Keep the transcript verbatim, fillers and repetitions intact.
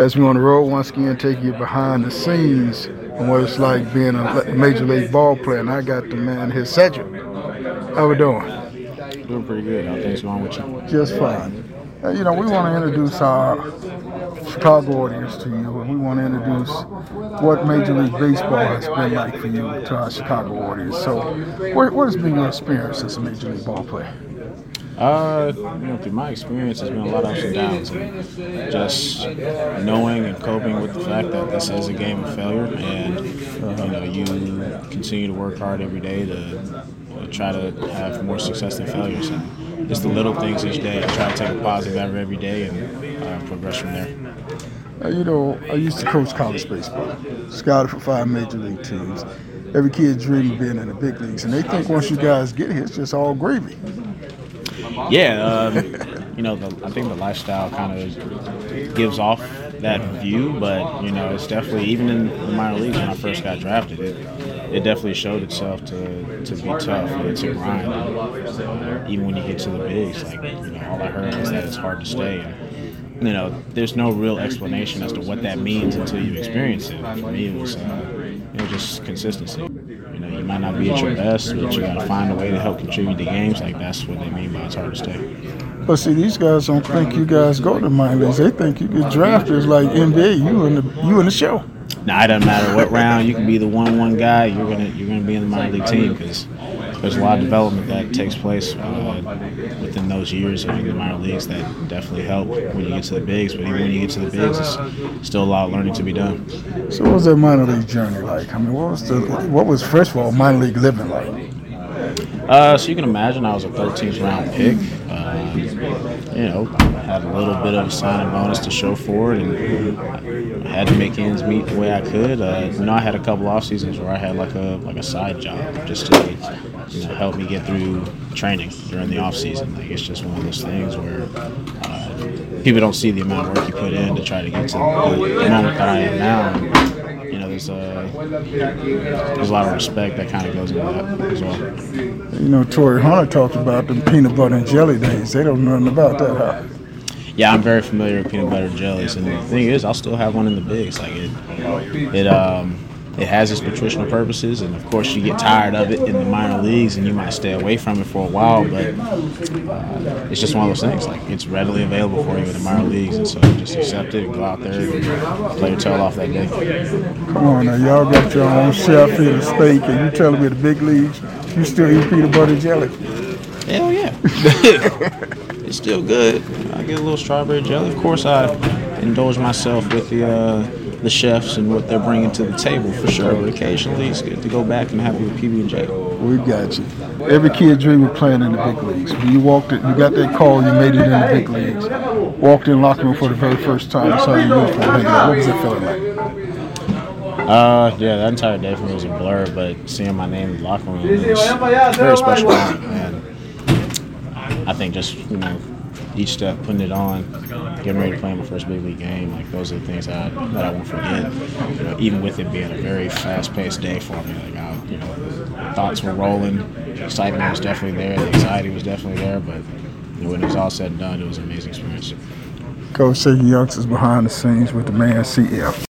As we on the road once again, taking you behind the scenes and what it's like being a major league ball player. And I got the man here, Cedric. How we doing? Doing pretty good. How things going with you? Just fine. Uh, you know, we want to introduce our Chicago audience to you, and we want to introduce what Major League Baseball has been like for you to our Chicago audience. So, what, what has been your experience as a Major League ball player? Uh, you know, through my experience, there's been a lot of ups and downs, and just knowing and coping with the fact that this is a game of failure, and you know, you continue to work hard every day to you know, try to have more success than failures. And it's the little things each day. I try to take a positive out of every day and uh, progress from there. Uh, you know, I used to coach college baseball, scouted for five major league teams. Every kid dreams of being in the big leagues, and they think once you guys get here, it's just all gravy. Yeah, um, you know, the, I think the lifestyle kind of gives off that view, but you know, it's definitely, even in the minor leagues when I first got drafted, it it definitely showed itself to, to be tough and it's a grind. And, uh, even when you get to the bigs, like you know, all I heard was that it's hard to stay. And, you know, there's no real explanation as to what that means until you experience it. For me, it was uh, it was just consistency. You know, you might not be at your best, but you got to find a way to help contribute to games. Like that's what they mean by it's hard to stay. But see, these guys don't think you guys go to the minor leagues. They think you get drafted as like N B A. You in the you in the show. Now it doesn't matter what round you can be the one-one guy. You're gonna you're gonna be in the minor league team because there's a lot of development that takes place uh, within those years of the minor leagues that definitely help when you get to the bigs. But even when you get to the bigs, it's still a lot of learning to be done. So what was that minor league journey like? I mean, what was the what was first of all minor league living like? Uh, so you can imagine I was a thirteenth round pick. Uh, you know, had a little bit of a signing bonus to show for it, and I had to make ends meet the way I could. Uh, you know, I had a couple off seasons where I had like a like a side job just to you know help me get through training during the off season. Like it's just one of those things where uh, people don't see the amount of work you put in to try to get to the, the moment that I am now. And, you know, there's a there's a lot of respect that kind of goes into that as well. You know, Torrey Hunter talked about the peanut butter and jelly days. They don't know nothing about that, huh? Yeah, I'm very familiar with peanut butter and jellies, and the thing is, I'll still have one in the bigs. Like it, it um, it has its nutritional purposes, and of course, you get tired of it in the minor leagues, and you might stay away from it for a while. But uh, it's just one of those things. Like it's readily available for you in the minor leagues, and so just accept it and go out there and play your tail off that day. Come on now, y'all got your own chef here, the steak, and you telling me the big leagues, you still eat peanut butter and jelly? Hell yeah. It's still good. I get a little strawberry jelly. Of course, I indulge myself with the uh, the chefs and what they're bringing to the table for sure. But occasionally, it's good to go back and have your P B and J. We got you. Every kid dream of playing in the big leagues. When you walked it, you got that call, you made it in the big leagues. Walked in locker room for the very first time, saw your uniform hanging out. What was it feeling like? Uh, yeah, that entire day for me was a blur. But seeing my name in the locker room was very special. And I think just you know. each step, putting it on, getting ready to play my first big league game, like those are the things that I, that I won't forget. You know, even with it being a very fast-paced day for me, like I, you know, the thoughts were rolling, the excitement was definitely there, the anxiety was definitely there, but you know, when it was all said and done, it was an amazing experience. Coach, taking youngsters behind the scenes with the man C F.